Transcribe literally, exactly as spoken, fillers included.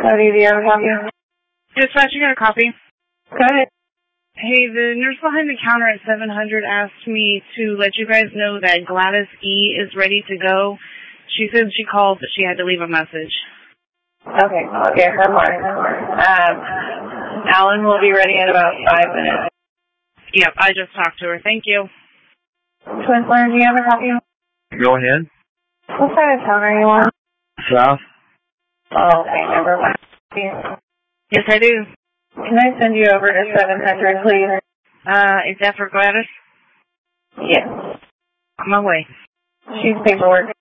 Cody, do you have a copy? Dispatch, you got a copy? Go ahead. Hey, the nurse behind the counter at seven hundred asked me to let you guys know that Gladys E. is ready to go. She said she called, but she had to leave a message. Okay, I'll get her mark. Um, Alan will be ready in about five minutes. Yep, I just talked to her. Thank you. Twinsler, do you have a copy? Go ahead. What side of town are you on? South. Oh, okay, number one. Yes, I do. Can I send you over to seven hundred, please? Uh, is that for Gladys? Yes. On my way. She's paperwork.